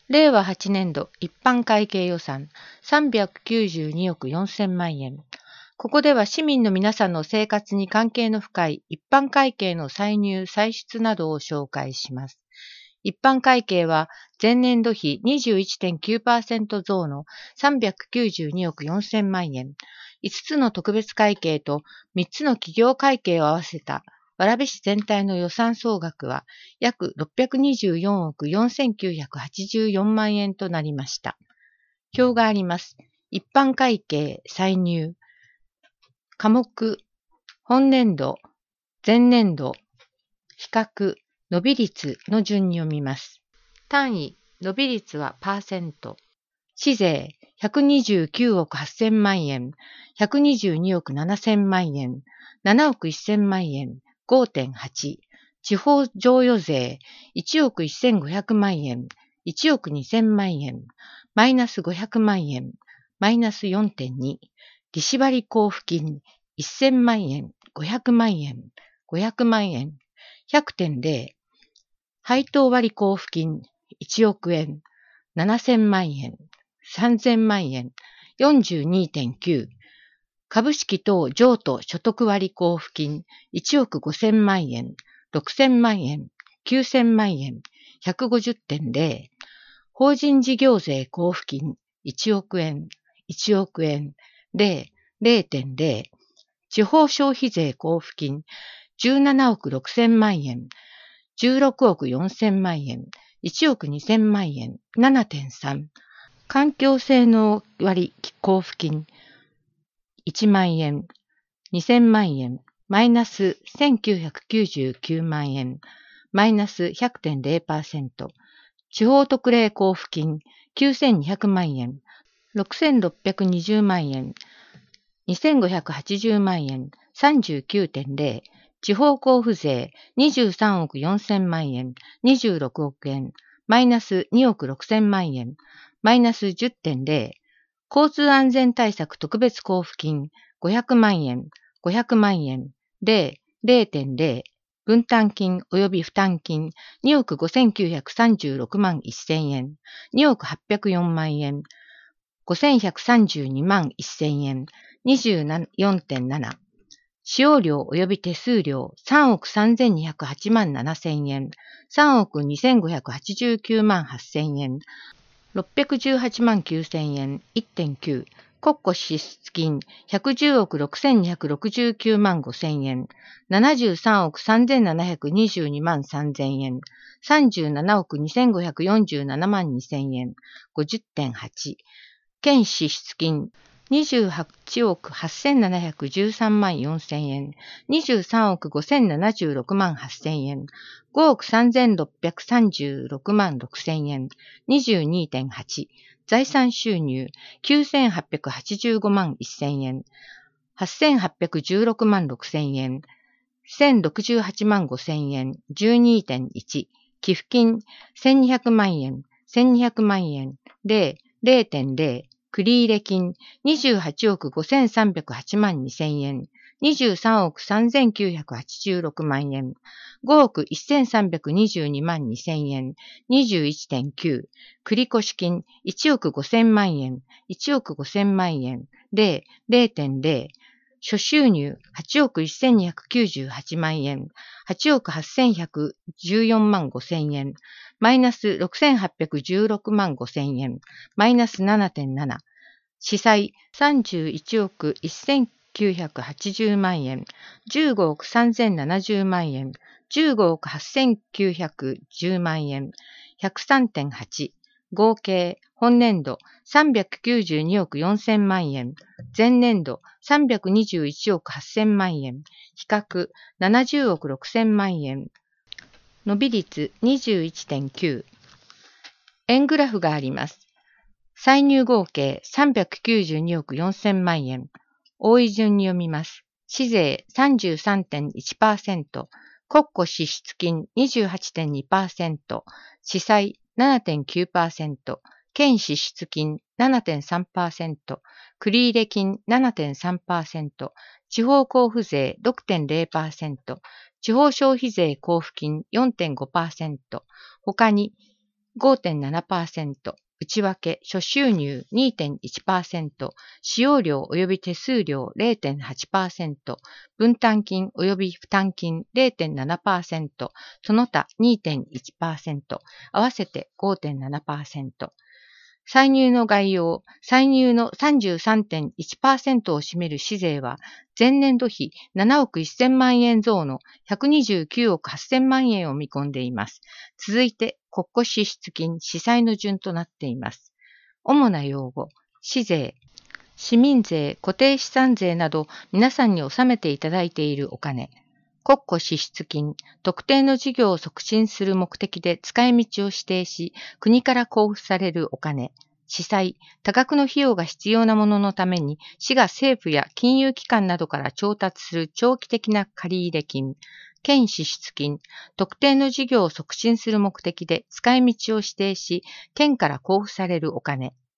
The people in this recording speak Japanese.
令和8年度一般会計予算392億4000万円。ここでは市民の皆さんの生活に関係の深い一般会計の歳入・歳出などを紹介します。一般会計は前年度比 21.9% 増の392億4000万円。5つの特別会計と3つの企業会計を合わせた蕨市全体の予算総額は約624億4984万円となりました。表があります。一般会計、歳入、科目、本年度、前年度、比較、伸び率の順に読みます。単位、伸び率はパーセント。市税、129億8000万円、122億7000万円、7億1000万円、5.8。地方譲与税、1億1500万円、1億2000万円、マイナス500万円、マイナス 4.2。利子割交付金、1000万円、500万円、500万円、100.0。配当割交付金、1億円、7000万円、3000万円、42.9。株式等譲渡所得割交付金、1億5000万円、6000万円、9000万円、150.0。法人事業税交付金、1億円、1億円、0、0.0。地方消費税交付金、17億6000万円、16億4000万円、1億2000万円、7.3。環境性能割交付金、1万円、2000万円、マイナス1999万円、マイナス 100.0%。地方特例交付金、9200万円、6620万円、2580万円、39.0。地方交付税、23億4000万円、26億円、マイナス2億6000万円、マイナス 10.0。交通安全対策特別交付金、500万円、500万円、0、0.0。分担金及び負担金、2億5936万1000円、2億804万円、5132万1000円、24.7。使用料及び手数料3億3208万7000円、3億2589万8000円、618万9000円、1.9。国庫支出金110億6269万5000円、73億3722万3000円、37億2547万2000円、50.8。県支出金28億8713万4000円、23億5076万8000円、5億3636万6000円、22.8。財産収入9885万1000円、8816万6000円、1068万5000円、12.1。寄付金1200万円、1200万円、0、0.0。繰入金28億5308万2000円、23億3986万円、5億1322万2000円、21.9。繰越金1億5000万円、1億5000万円、0、0.0。諸収入8億1298万円、8億8114万5000円、マイナス6816万5000円、マイナス 7.7。支債31億1980万円、15億3070万円、15億8910万円、103.8。合計本年度392億4000万円、前年度321億8000万円、比較70億6000万円、伸び率 21.9。円グラフがあります。歳入合計392億4000万円。多い順に読みます。市税 33.1%、国庫支出金 28.2%、支債 7.9%、県支出金 7.3%、繰入金 7.3%、地方交付税 6.0%、地方消費税交付金 4.5%、他に 5.7%、内訳、諸収入 2.1%、使用料及び手数料 0.8%、分担金及び負担金 0.7%、その他 2.1%、合わせて 5.7%。歳入の概要、歳入の 33.1% を占める市税は、前年度比7億1000万円増の129億8000万円を見込んでいます。続いて、国庫支出金、司債の順となっています。主な用語、市税、市民税、固定資産税など皆さんに納めていただいているお金。国庫支出金、特定の事業を促進する目的で使い道を指定し、国から交付されるお金。司債、多額の費用が必要なもののために、市が政府や金融機関などから調達する長期的な借入金。県支出金、特定の事業を促進する目的で使い道を指定し、県から交付されるお金。